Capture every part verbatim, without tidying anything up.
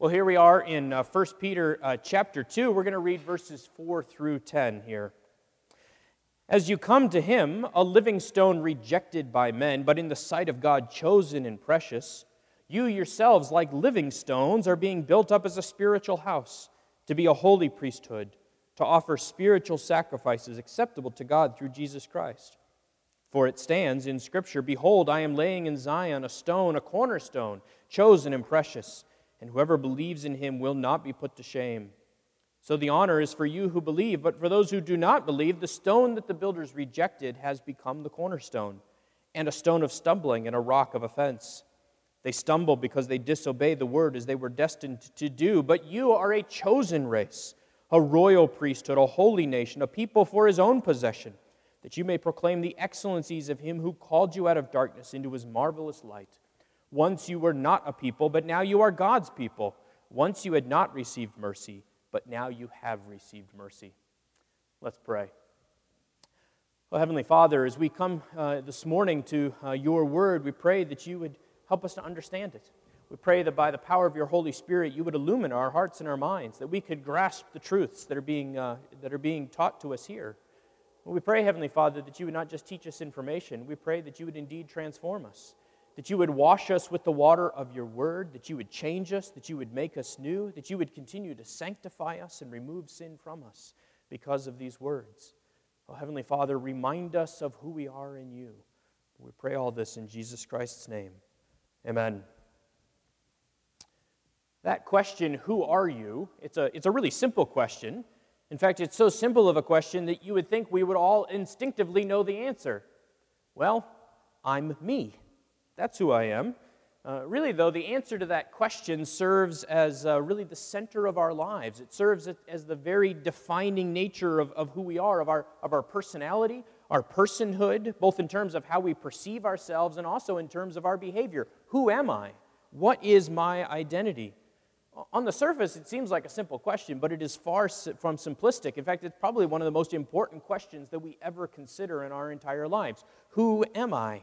Well, here we are in uh, First Peter uh, chapter two. We're going to read verses four through ten here. As you come to him, a living stone rejected by men, but in the sight of God chosen and precious, you yourselves, like living stones, are being built up as a spiritual house, to be a holy priesthood, to offer spiritual sacrifices acceptable to God through Jesus Christ. For it stands in Scripture, "Behold, I am laying in Zion a stone, a cornerstone, chosen and precious, and whoever believes in him will not be put to shame. So the honor is for you who believe, but for those who do not believe, the stone that the builders rejected has become the cornerstone, and a stone of stumbling and a rock of offense. They stumble because they disobey the word as they were destined to do, but you are a chosen race, a royal priesthood, a holy nation, a people for his own possession, that you may proclaim the excellencies of him who called you out of darkness into his marvelous light. Once you were not a people, but now you are God's people. Once you had not received mercy, but now you have received mercy." Let's pray. Well, Heavenly Father, as we come uh, this morning to uh, your word, we pray that you would help us to understand it. We pray that by the power of your Holy Spirit, you would illumine our hearts and our minds, that we could grasp the truths that are being uh, that are being taught to us here. Well, we pray, Heavenly Father, that you would not just teach us information. We pray that you would indeed transform us, that you would wash us with the water of your word, that you would change us, that you would make us new, that you would continue to sanctify us and remove sin from us because of these words. Oh, Heavenly Father, remind us of who we are in you. We pray all this in Jesus Christ's name. Amen. That question, who are you? It's a, it's a really simple question. In fact, it's so simple of a question that you would think we would all instinctively know the answer. Well, I'm me. That's who I am. Uh, really, though, the answer to that question serves as uh, really the center of our lives. It serves as the very defining nature of, of who we are, of our, of our personality, our personhood, both in terms of how we perceive ourselves and also in terms of our behavior. Who am I? What is my identity? On the surface, it seems like a simple question, but it is far from simplistic. In fact, it's probably one of the most important questions that we ever consider in our entire lives. Who am I?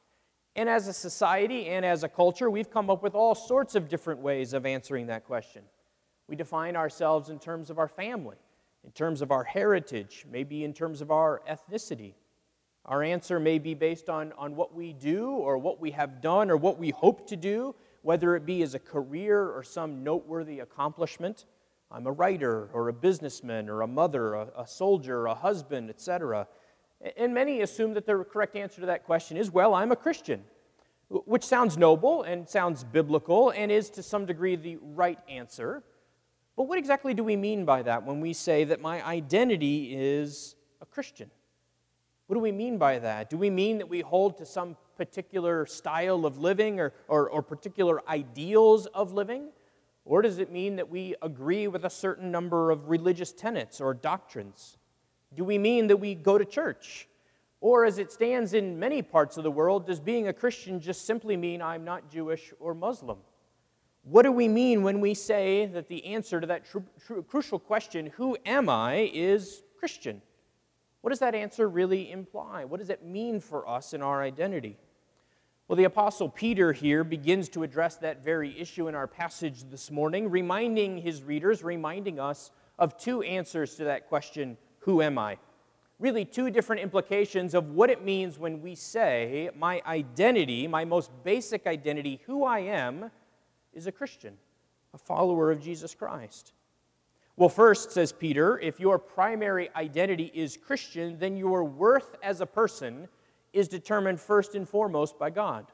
And as a society and as a culture, we've come up with all sorts of different ways of answering that question. We define ourselves in terms of our family, in terms of our heritage, maybe in terms of our ethnicity. Our answer may be based on, on what we do or what we have done or what we hope to do, whether it be as a career or some noteworthy accomplishment. I'm a writer or a businessman or a mother, a, a soldier, a husband, et cetera. And many assume that the correct answer to that question is, well, I'm a Christian, which sounds noble and sounds biblical and is to some degree the right answer. But what exactly do we mean by that when we say that my identity is a Christian? What do we mean by that? Do we mean that we hold to some particular style of living or, or, or particular ideals of living? Or does it mean that we agree with a certain number of religious tenets or doctrines? Do we mean that we go to church? Or as it stands in many parts of the world, does being a Christian just simply mean I'm not Jewish or Muslim? What do we mean when we say that the answer to that tr- tr- crucial question, who am I, is Christian? What does that answer really imply? What does it mean for us in our identity? Well, the Apostle Peter here begins to address that very issue in our passage this morning, reminding his readers, reminding us of two answers to that question, who am I? Really two different implications of what it means when we say my identity, my most basic identity, who I am, is a Christian, a follower of Jesus Christ. Well, first, says Peter, if your primary identity is Christian, then your worth as a person is determined first and foremost by God.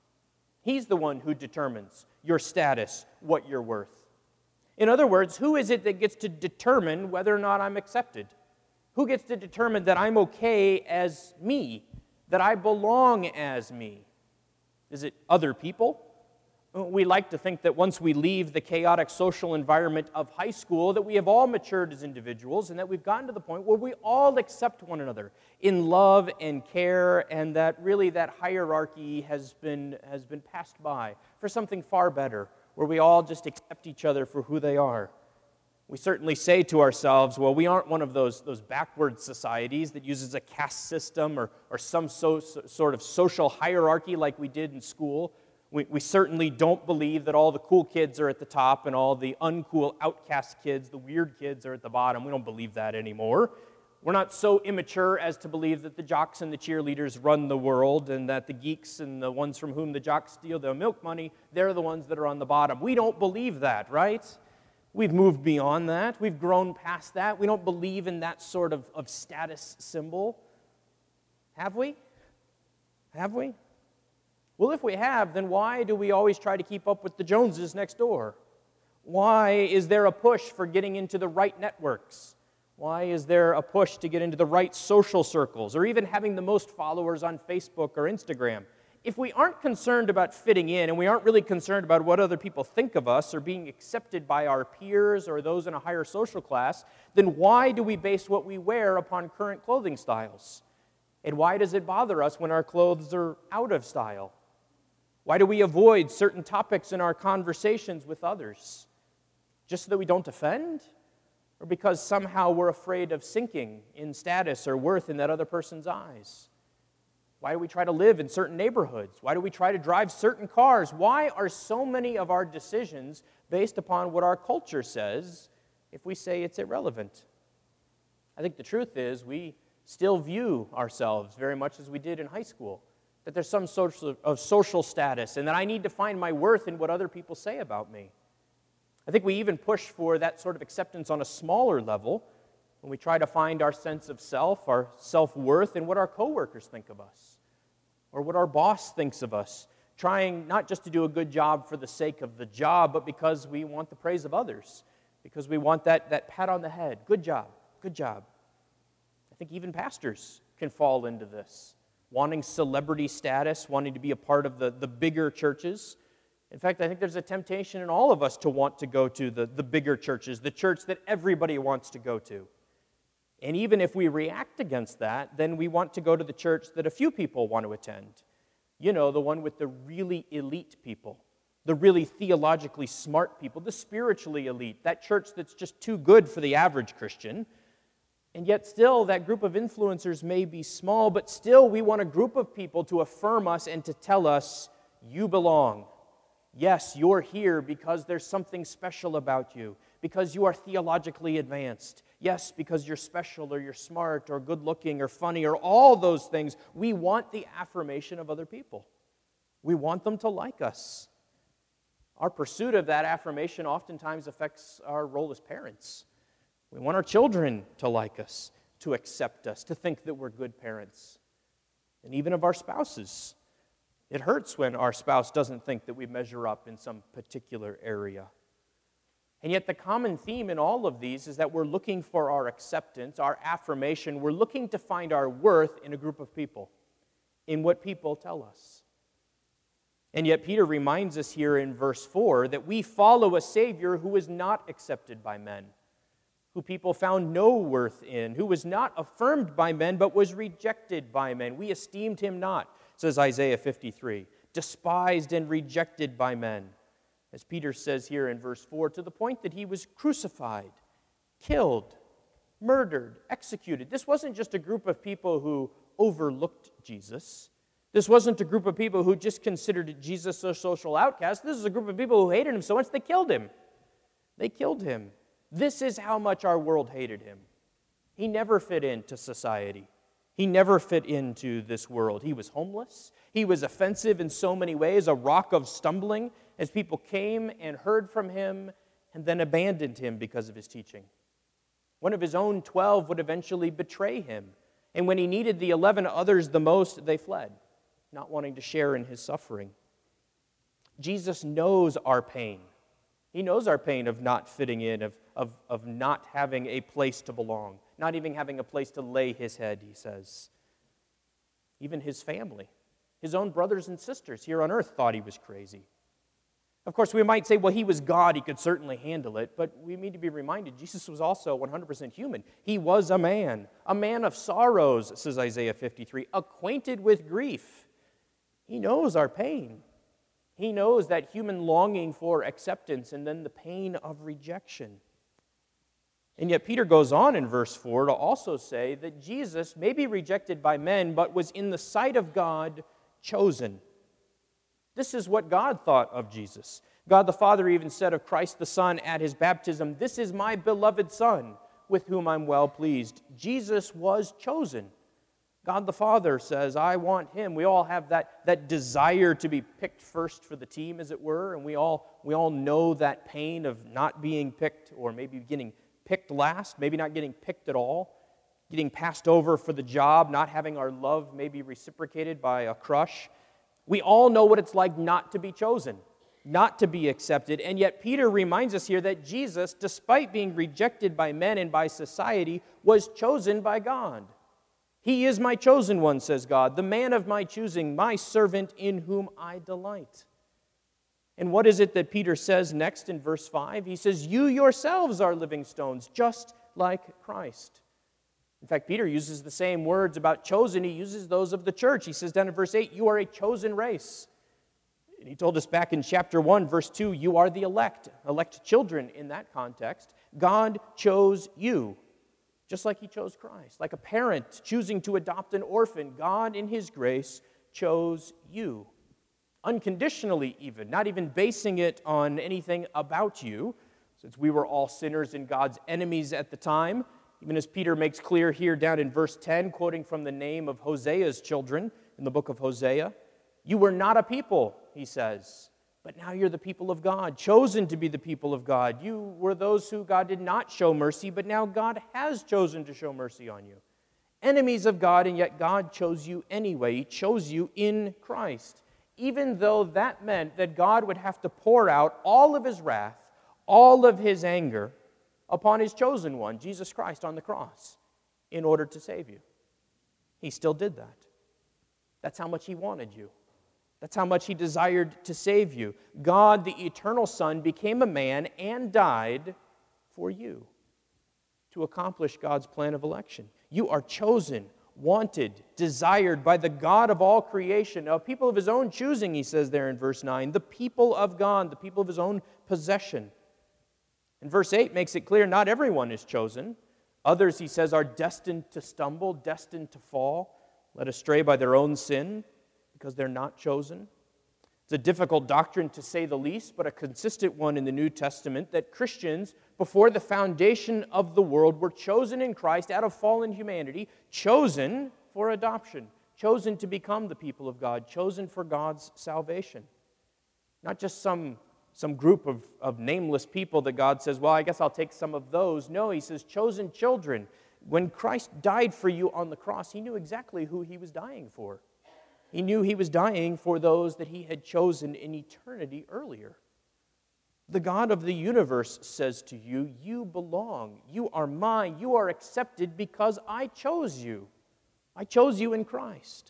He's the one who determines your status, what you're worth. In other words, who is it that gets to determine whether or not I'm accepted? Who gets to determine that I'm okay as me, that I belong as me? Is it other people? We like to think that once we leave the chaotic social environment of high school, that we have all matured as individuals and that we've gotten to the point where we all accept one another in love and care, and that really that hierarchy has been, has been passed by for something far better, where we all just accept each other for who they are. We certainly say to ourselves, well, we aren't one of those, those backward societies that uses a caste system or, or some so, so, sort of social hierarchy like we did in school. We, we certainly don't believe that all the cool kids are at the top and all the uncool outcast kids, the weird kids, are at the bottom. We don't believe that anymore. We're not so immature as to believe that the jocks and the cheerleaders run the world and that the geeks and the ones from whom the jocks steal their milk money, they're the ones that are on the bottom. We don't believe that, right? We've moved beyond that. We've grown past that. We don't believe in that sort of, of status symbol. Have we? Have we? Well, if we have, then why do we always try to keep up with the Joneses next door? Why is there a push for getting into the right networks? Why is there a push to get into the right social circles, or even having the most followers on Facebook or Instagram? If we aren't concerned about fitting in, and we aren't really concerned about what other people think of us, or being accepted by our peers or those in a higher social class, then why do we base what we wear upon current clothing styles? And why does it bother us when our clothes are out of style? Why do we avoid certain topics in our conversations with others? Just so that we don't offend? Or because somehow we're afraid of sinking in status or worth in that other person's eyes? Why do we try to live in certain neighborhoods? Why do we try to drive certain cars? Why are so many of our decisions based upon what our culture says if we say it's irrelevant? I think the truth is we still view ourselves very much as we did in high school, that there's some sort of social status and that I need to find my worth in what other people say about me. I think we even push for that sort of acceptance on a smaller level when we try to find our sense of self, our self-worth, in what our coworkers think of us or what our boss thinks of us, trying not just to do a good job for the sake of the job, but because we want the praise of others, because we want that, that pat on the head. Good job, good job. I think even pastors can fall into this, wanting celebrity status, wanting to be a part of the, the bigger churches. In fact, I think there's a temptation in all of us to want to go to the, the bigger churches, the church that everybody wants to go to. And even if we react against that, then we want to go to the church that a few people want to attend. You know, the one with the really elite people, the really theologically smart people, the spiritually elite, that church that's just too good for the average Christian. And yet still, that group of influencers may be small, but still we want a group of people to affirm us and to tell us, you belong. Yes, you're here because there's something special about you, because you are theologically advanced. Yes, because you're special or you're smart or good-looking or funny or all those things. We want the affirmation of other people. We want them to like us. Our pursuit of that affirmation oftentimes affects our role as parents. We want our children to like us, to accept us, to think that we're good parents, and even of our spouses. It hurts when our spouse doesn't think that we measure up in some particular area. And yet the common theme in all of these is that we're looking for our acceptance, our affirmation. We're looking to find our worth in a group of people, in what people tell us. And yet Peter reminds us here in verse four that we follow a Savior who is not accepted by men, who people found no worth in, who was not affirmed by men but was rejected by men. We esteemed him not, says Isaiah fifty-three, despised and rejected by men. As Peter says here in verse four, to the point that he was crucified, killed, murdered, executed. This wasn't just a group of people who overlooked Jesus. This wasn't a group of people who just considered Jesus a social outcast. This is a group of people who hated him so much they killed him. They killed him. This is how much our world hated him. He never fit into society. He never fit into this world. He was homeless. He was offensive in so many ways, a rock of stumbling, as people came and heard from him and then abandoned him because of his teaching. One of his own twelve would eventually betray him. And when he needed the eleven others the most, they fled, not wanting to share in his suffering. Jesus knows our pain. He knows our pain of not fitting in, of, of, of not having a place to belong, not even having a place to lay his head, he says. Even his family, his own brothers and sisters here on earth thought he was crazy. Of course, we might say, well, he was God, he could certainly handle it, but we need to be reminded Jesus was also one hundred percent human. He was a man, a man of sorrows, says Isaiah fifty-three, acquainted with grief. He knows our pain. He knows that human longing for acceptance and then the pain of rejection. And yet Peter goes on in verse four to also say that Jesus may be rejected by men, but was in the sight of God chosen. This is what God thought of Jesus. God the Father even said of Christ the Son at his baptism, "This is my beloved Son, with whom I'm well pleased." Jesus was chosen. God the Father says, "I want him." We all have that, that desire to be picked first for the team, as it were, and we all, we all know that pain of not being picked, or maybe getting picked last, maybe not getting picked at all, getting passed over for the job, not having our love maybe reciprocated by a crush. We all know what it's like not to be chosen, not to be accepted, and yet Peter reminds us here that Jesus, despite being rejected by men and by society, was chosen by God. "He is my chosen one," says God, "the man of my choosing, my servant in whom I delight." And what is it that Peter says next in verse five? He says, "You yourselves are living stones, just like Christ." In fact, Peter uses the same words about chosen. He uses those of the church. He says down in verse eight, "You are a chosen race." And he told us back in chapter one, verse two, "You are the elect," elect children in that context. God chose you, just like he chose Christ. Like a parent choosing to adopt an orphan, God in his grace chose you. Unconditionally even, not even basing it on anything about you, since we were all sinners and God's enemies at the time. Even as Peter makes clear here down in verse ten, quoting from the name of Hosea's children in the book of Hosea, "You were not a people," he says, "but now you're the people of God, chosen to be the people of God. You were those who God did not show mercy, but now God has chosen to show mercy on you. Enemies of God, and yet God chose you anyway. He chose you in Christ." Even though that meant that God would have to pour out all of his wrath, all of his anger upon his chosen one, Jesus Christ, on the cross, in order to save you. He still did that. That's how much he wanted you. That's how much he desired to save you. God, the eternal Son, became a man and died for you to accomplish God's plan of election. You are chosen, wanted, desired by the God of all creation, a people of his own choosing, he says there in verse nine, the people of God, the people of his own possession. And verse eight makes it clear not everyone is chosen. Others, he says, are destined to stumble, destined to fall, led astray by their own sin because they're not chosen. It's a difficult doctrine to say the least, but a consistent one in the New Testament, that Christians, before the foundation of the world, were chosen in Christ out of fallen humanity, chosen for adoption, chosen to become the people of God, chosen for God's salvation. Not just some, some group of, of nameless people that God says, well, I guess I'll take some of those. No, he says chosen children. When Christ died for you on the cross, he knew exactly who he was dying for. He knew he was dying for those that he had chosen in eternity earlier. The God of the universe says to you, you belong, you are mine, you are accepted because I chose you. I chose you in Christ.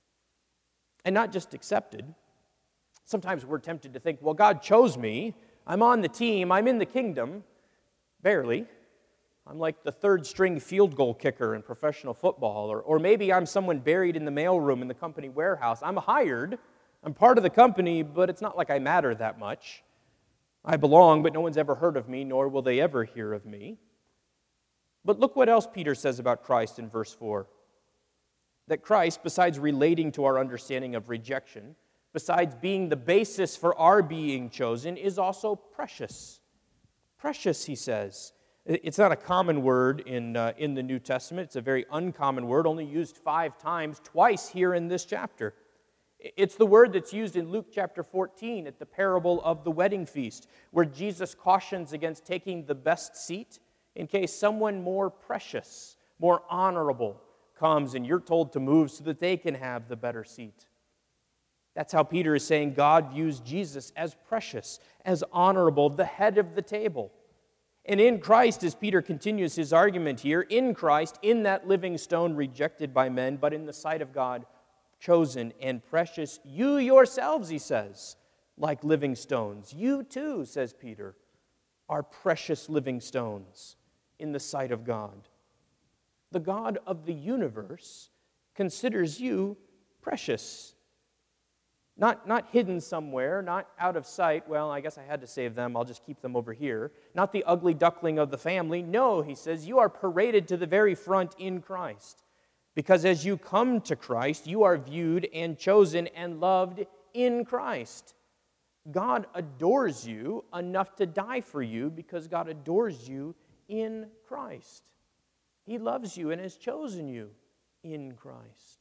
And not just accepted. Sometimes we're tempted to think, well, God chose me, I'm on the team, I'm in the kingdom. Barely. I'm like the third string field goal kicker in professional football, or, or maybe I'm someone buried in the mailroom in the company warehouse. I'm hired, I'm part of the company, but it's not like I matter that much. I belong, but no one's ever heard of me, nor will they ever hear of me. But look what else Peter says about Christ in verse four. That Christ, besides relating to our understanding of rejection, besides being the basis for our being chosen, is also precious. Precious, he says. It's not a common word in, uh, in the New Testament. It's a very uncommon word, only used five times, twice here in this chapter. It's the word that's used in Luke chapter fourteen at the parable of the wedding feast, where Jesus cautions against taking the best seat in case someone more precious, more honorable comes and you're told to move so that they can have the better seat. That's how Peter is saying God views Jesus as precious, as honorable, the head of the table. And in Christ, as Peter continues his argument here, in Christ, in that living stone rejected by men, but in the sight of God, chosen and precious, you yourselves, he says, like living stones. You too, says Peter, are precious living stones in the sight of God. The God of the universe considers you precious. Not, not hidden somewhere, not out of sight. Well, I guess I had to save them. I'll just keep them over here. Not the ugly duckling of the family. No, he says, you are paraded to the very front in Christ. Because as you come to Christ, you are viewed and chosen and loved in Christ. God adores you enough to die for you because God adores you in Christ. He loves you and has chosen you in Christ.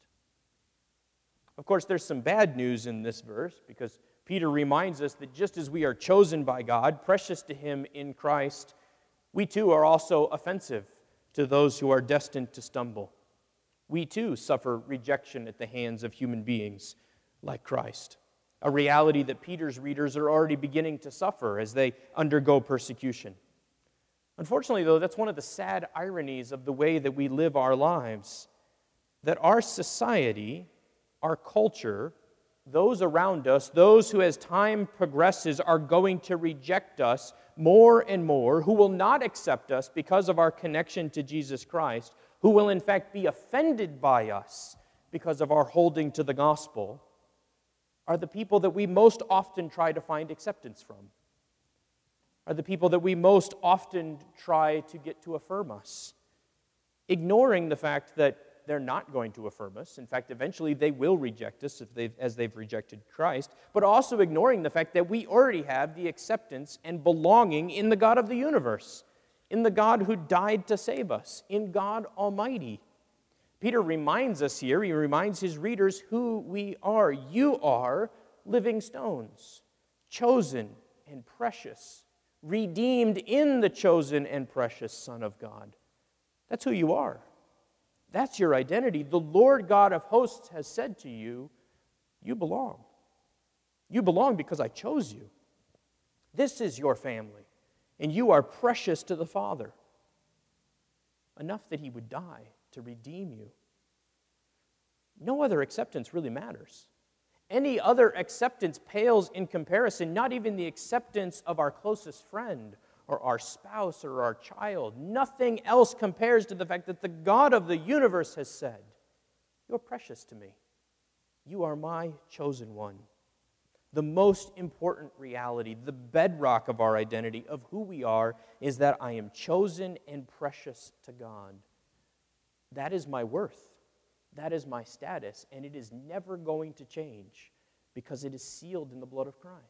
Of course, there's some bad news in this verse because Peter reminds us that just as we are chosen by God, precious to Him in Christ, we too are also offensive to those who are destined to stumble. We too suffer rejection at the hands of human beings like Christ, a reality that Peter's readers are already beginning to suffer as they undergo persecution. Unfortunately, though, that's one of the sad ironies of the way that we live our lives, that our society, our culture, those around us, those who as time progresses are going to reject us more and more, who will not accept us because of our connection to Jesus Christ, who will in fact be offended by us because of our holding to the gospel, are the people that we most often try to find acceptance from, are the people that we most often try to get to affirm us, ignoring the fact that they're not going to affirm us. In fact, eventually they will reject us if they've, as they've rejected Christ, but also ignoring the fact that we already have the acceptance and belonging in the God of the universe, in the God who died to save us, in God Almighty. Peter reminds us here, he reminds his readers who we are. You are living stones, chosen and precious, redeemed in the chosen and precious Son of God. That's who you are. That's your identity. The Lord God of hosts has said to you, you belong. You belong because I chose you. This is your family, and you are precious to the Father, enough that He would die to redeem you. No other acceptance really matters. Any other acceptance pales in comparison, not even the acceptance of our closest friend or our spouse or our child. Nothing else compares to the fact that the God of the universe has said, you're precious to me. You are my chosen one. The most important reality, the bedrock of our identity, of who we are, is that I am chosen and precious to God. That is my worth. That is my status, and it is never going to change because it is sealed in the blood of Christ.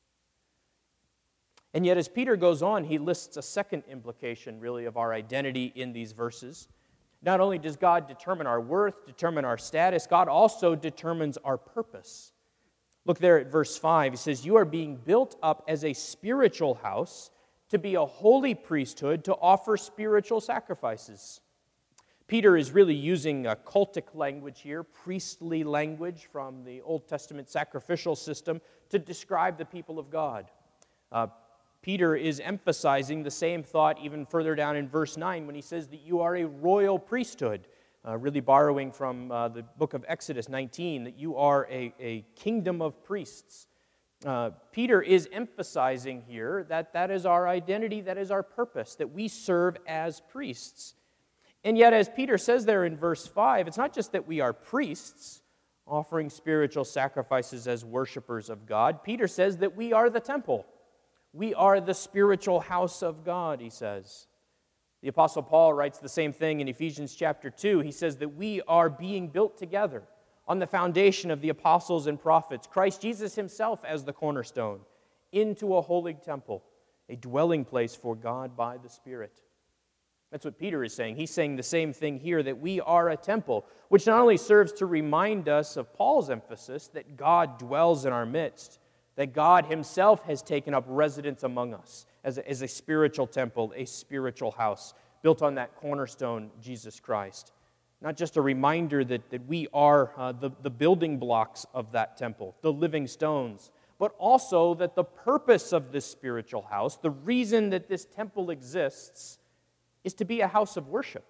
And yet, as Peter goes on, he lists a second implication, really, of our identity in these verses. Not only does God determine our worth, determine our status, God also determines our purpose. Look there at verse five. He says, you are being built up as a spiritual house to be a holy priesthood to offer spiritual sacrifices. Peter is really using a cultic language here, priestly language from the Old Testament sacrificial system to describe the people of God. Uh, Peter is emphasizing the same thought even further down in verse nine when he says that you are a royal priesthood, uh, really borrowing from uh, the book of Exodus nineteen, that you are a, a kingdom of priests. Uh, Peter is emphasizing here that that is our identity, that is our purpose, that we serve as priests. And yet, as Peter says there in verse five, it's not just that we are priests offering spiritual sacrifices as worshipers of God. Peter says that we are the temple. We are the spiritual house of God, he says. The Apostle Paul writes the same thing in Ephesians chapter two. He says that we are being built together on the foundation of the apostles and prophets, Christ Jesus himself as the cornerstone, into a holy temple, a dwelling place for God by the Spirit. That's what Peter is saying. He's saying the same thing here, that we are a temple, which not only serves to remind us of Paul's emphasis that God dwells in our midst, that God himself has taken up residence among us as a, as a spiritual temple, a spiritual house, built on that cornerstone, Jesus Christ. Not just a reminder that, that we are uh, the, the building blocks of that temple, the living stones, but also that the purpose of this spiritual house, the reason that this temple exists, is to be a house of worship.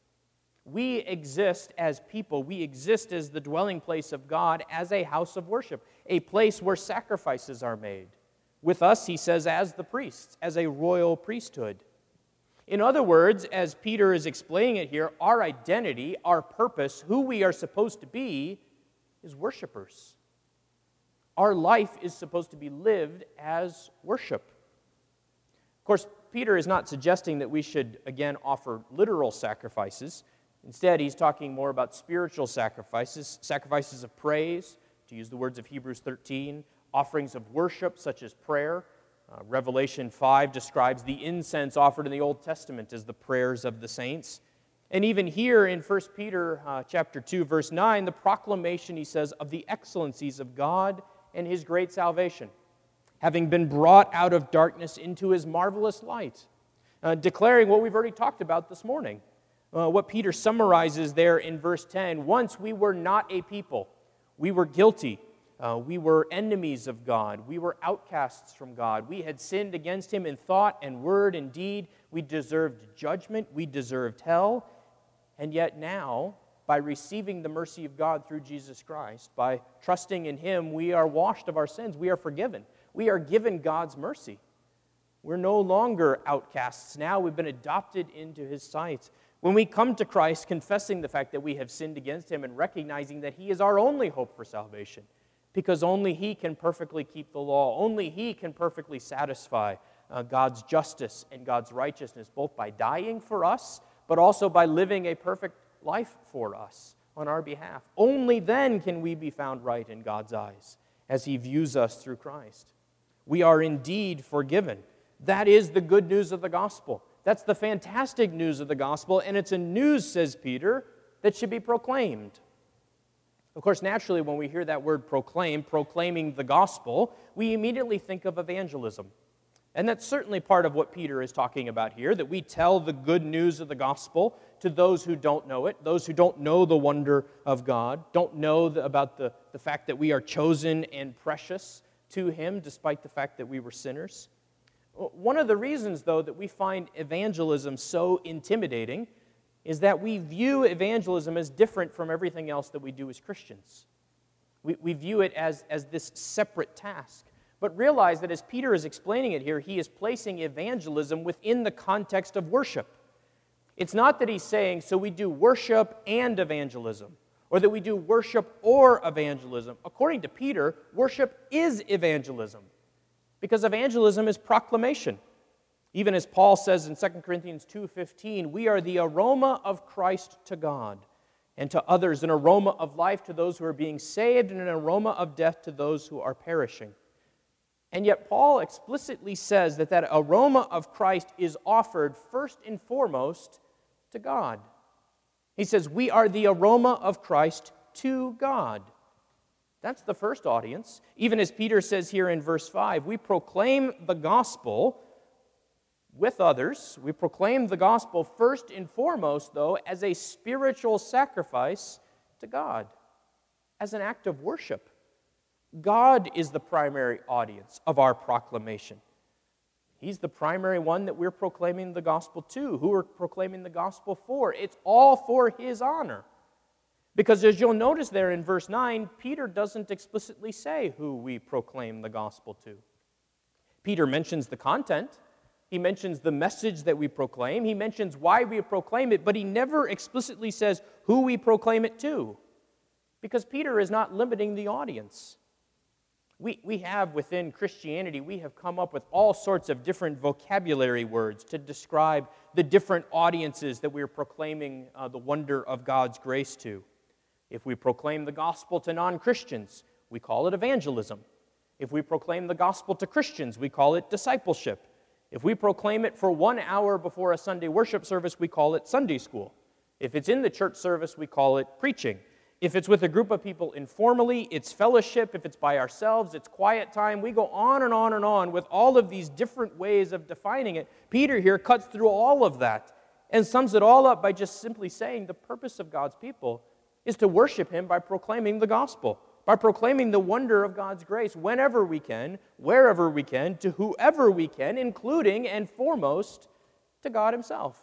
We exist as people, we exist as the dwelling place of God, as a house of worship, a place where sacrifices are made. With us, he says, as the priests, as a royal priesthood. In other words, as Peter is explaining it here, our identity, our purpose, who we are supposed to be, is worshipers. Our life is supposed to be lived as worship. Of course, Peter is not suggesting that we should, again, offer literal sacrifices. Instead, he's talking more about spiritual sacrifices, sacrifices of praise, To use the words of Hebrews thirteen, offerings of worship such as prayer. Uh, Revelation five describes the incense offered in the Old Testament as the prayers of the saints. And even here in First Peter uh, chapter two, verse nine, the proclamation, he says, of the excellencies of God and his great salvation, having been brought out of darkness into his marvelous light, uh, declaring what we've already talked about this morning. Uh, what Peter summarizes there in verse ten, once we were not a people, we were guilty, uh, we were enemies of God, we were outcasts from God, we had sinned against him in thought and word and deed, we deserved judgment, we deserved hell, and yet now, by receiving the mercy of God through Jesus Christ, by trusting in him, we are washed of our sins, we are forgiven, we are given God's mercy. We're no longer outcasts now, we've been adopted into his sight. When we come to Christ, confessing the fact that we have sinned against him and recognizing that he is our only hope for salvation, because only he can perfectly keep the law, only he can perfectly satisfy uh, God's justice and God's righteousness, both by dying for us, but also by living a perfect life for us on our behalf. Only then can we be found right in God's eyes as he views us through Christ. We are indeed forgiven. That is the good news of the gospel. That's the fantastic news of the gospel, and it's a news, says Peter, that should be proclaimed. Of course, naturally, when we hear that word proclaim, proclaiming the gospel, we immediately think of evangelism. And that's certainly part of what Peter is talking about here, that we tell the good news of the gospel to those who don't know it, those who don't know the wonder of God, don't know the, about the, the fact that we are chosen and precious to him, despite the fact that we were sinners. One of the reasons, though, that we find evangelism so intimidating is that we view evangelism as different from everything else that we do as Christians. We, we view it as, as this separate task. But realize that as Peter is explaining it here, he is placing evangelism within the context of worship. It's not that he's saying, so we do worship and evangelism, or that we do worship or evangelism. According to Peter, worship is evangelism, because evangelism is proclamation. Even as Paul says in Second Corinthians two fifteen, we are the aroma of Christ to God, and to others an aroma of life to those who are being saved, and an aroma of death to those who are perishing. And yet Paul explicitly says that that aroma of Christ is offered first and foremost to God. He says, we are the aroma of Christ to God. That's the first audience. Even as Peter says here in verse five, we proclaim the gospel with others. We proclaim the gospel first and foremost, though, as a spiritual sacrifice to God, as an act of worship. God is the primary audience of our proclamation. He's the primary one that we're proclaiming the gospel to, who we're proclaiming the gospel for. It's all for his honor. Because as you'll notice there in verse nine, Peter doesn't explicitly say who we proclaim the gospel to. Peter mentions the content. He mentions the message that we proclaim. He mentions why we proclaim it, but he never explicitly says who we proclaim it to. Because Peter is not limiting the audience. We, we have within Christianity, we have come up with all sorts of different vocabulary words to describe the different audiences that we're proclaiming uh, the wonder of God's grace to. If we proclaim the gospel to non-Christians, we call it evangelism. If we proclaim the gospel to Christians, we call it discipleship. If we proclaim it for one hour before a Sunday worship service, we call it Sunday school. If it's in the church service, we call it preaching. If it's with a group of people informally, it's fellowship. If it's by ourselves, it's quiet time. We go on and on and on with all of these different ways of defining it. Peter here cuts through all of that and sums it all up by just simply saying the purpose of God's people is to worship him by proclaiming the gospel, by proclaiming the wonder of God's grace whenever we can, wherever we can, to whoever we can, including and foremost to God himself.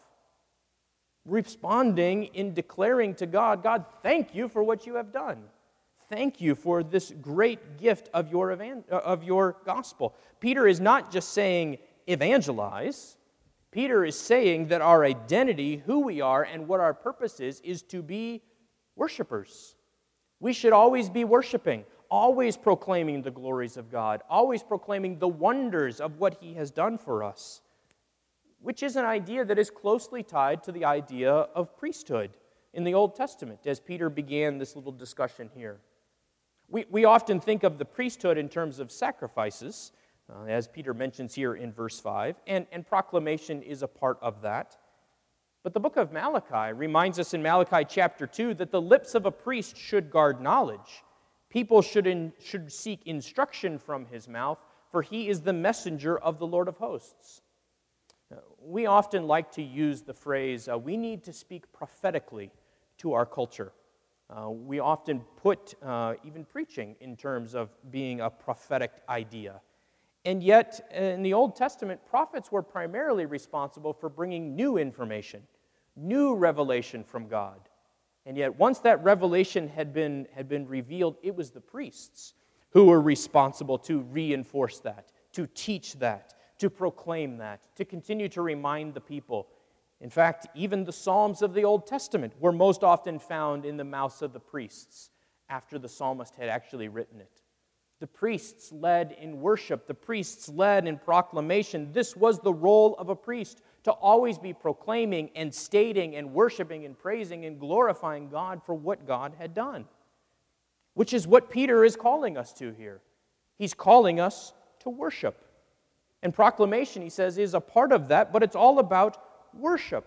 Responding in declaring to God, God, thank you for what you have done. Thank you for this great gift of your, evan- of your gospel. Peter is not just saying evangelize. Peter is saying that our identity, who we are, and what our purpose is, is to be worshipers. We should always be worshiping, always proclaiming the glories of God, always proclaiming the wonders of what he has done for us, which is an idea that is closely tied to the idea of priesthood in the Old Testament, as Peter began this little discussion here. We, we often think of the priesthood in terms of sacrifices, uh, as Peter mentions here in verse five, and, and proclamation is a part of that. But the book of Malachi reminds us in Malachi chapter two that the lips of a priest should guard knowledge. People should, in, should seek instruction from his mouth, for he is the messenger of the Lord of hosts. Uh, we often like to use the phrase, uh, we need to speak prophetically to our culture. Uh, we often put uh, even preaching in terms of being a prophetic idea. And yet, in the Old Testament, prophets were primarily responsible for bringing new information, new revelation from God. And yet, once that revelation had been, had been revealed, it was the priests who were responsible to reinforce that, to teach that, to proclaim that, to continue to remind the people. In fact, even the Psalms of the Old Testament were most often found in the mouths of the priests after the psalmist had actually written it. The priests led in worship. The priests led in proclamation. This was the role of a priest, to always be proclaiming and stating and worshiping and praising and glorifying God for what God had done, which is what Peter is calling us to here. He's calling us to worship. And proclamation, he says, is a part of that, but it's all about worship.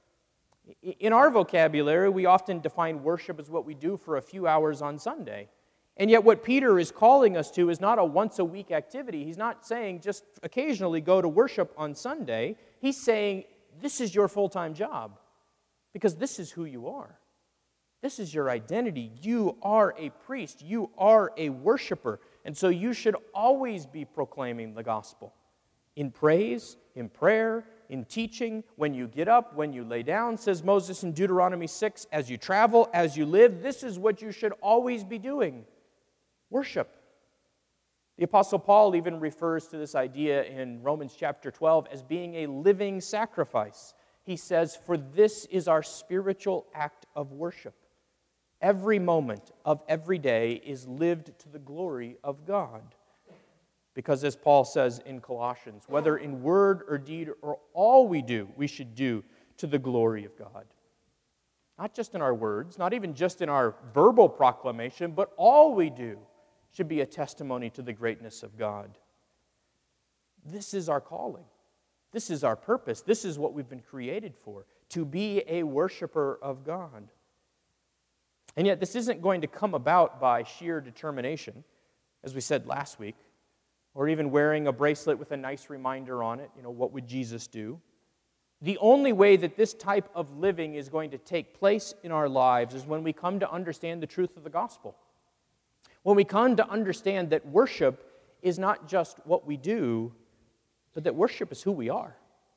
In our vocabulary, we often define worship as what we do for a few hours on Sunday. And yet what Peter is calling us to is not a once-a-week activity. He's not saying just occasionally go to worship on Sunday. He's saying this is your full-time job because this is who you are. This is your identity. You are a priest. You are a worshiper. And so you should always be proclaiming the gospel in praise, in prayer, in teaching, when you get up, when you lay down, says Moses in Deuteronomy six, as you travel, as you live, this is what you should always be doing. Worship. The Apostle Paul even refers to this idea in Romans chapter twelve as being a living sacrifice. He says, for this is our spiritual act of worship. Every moment of every day is lived to the glory of God. Because as Paul says in Colossians, whether in word or deed or all we do, we should do to the glory of God. Not just in our words, not even just in our verbal proclamation, but all we do should be a testimony to the greatness of God. This is our calling. This is our purpose. This is what we've been created for, to be a worshiper of God. And yet this isn't going to come about by sheer determination, as we said last week, or even wearing a bracelet with a nice reminder on it, you know, what would Jesus do? The only way that this type of living is going to take place in our lives is when we come to understand the truth of the gospel. When we come to understand that worship is not just what we do, but that worship is who we are.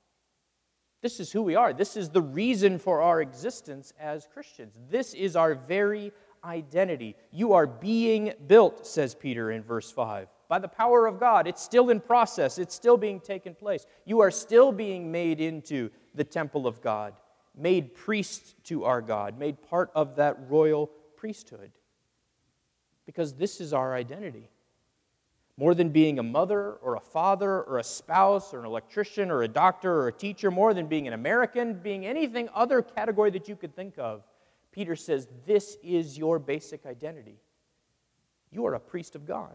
This is who we are. This is the reason for our existence as Christians. This is our very identity. You are being built, says Peter in verse five. By the power of God. It's still in process. It's still being taken place. You are still being made into the temple of God, made priests to our God, made part of that royal priesthood. Because this is our identity. More than being a mother or a father or a spouse or an electrician or a doctor or a teacher, more than being an American, being anything other category that you could think of, Peter says this is your basic identity. You are a priest of God.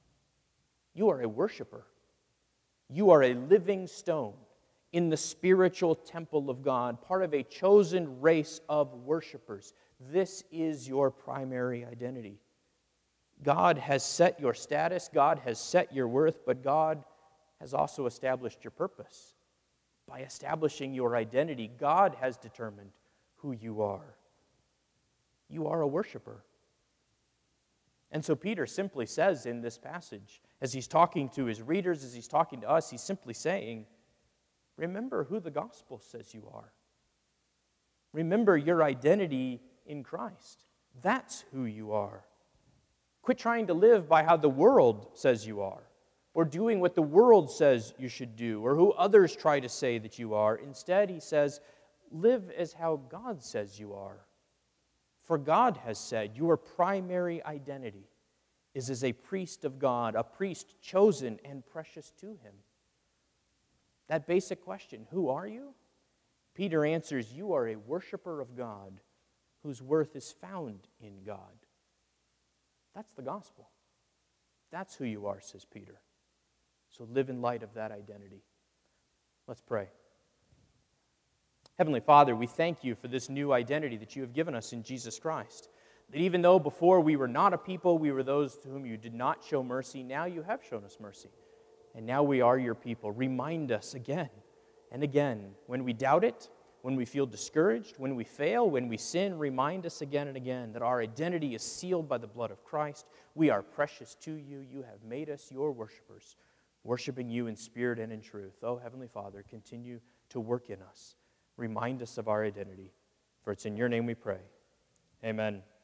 You are a worshiper. You are a living stone in the spiritual temple of God, part of a chosen race of worshipers. This is your primary identity. God has set your status, God has set your worth, but God has also established your purpose. By establishing your identity, God has determined who you are. You are a worshiper. And so Peter simply says in this passage, as he's talking to his readers, as he's talking to us, he's simply saying, remember who the gospel says you are. Remember your identity in Christ. That's who you are. Quit trying to live by how the world says you are, or doing what the world says you should do, or who others try to say that you are. Instead, he says, live as how God says you are. For God has said your primary identity is as a priest of God, a priest chosen and precious to him. That basic question, who are you? Peter answers, you are a worshiper of God whose worth is found in God. That's the gospel. That's who you are, says Peter. So live in light of that identity. Let's pray. Heavenly Father, we thank you for this new identity that you have given us in Jesus Christ. That even though before we were not a people, we were those to whom you did not show mercy, now you have shown us mercy. And now we are your people. Remind us again and again. When we doubt it, when we feel discouraged, when we fail, when we sin, remind us again and again that our identity is sealed by the blood of Christ. We are precious to you. You have made us your worshipers, worshiping you in spirit and in truth. Oh, Heavenly Father, continue to work in us. Remind us of our identity. For it's in your name we pray. Amen.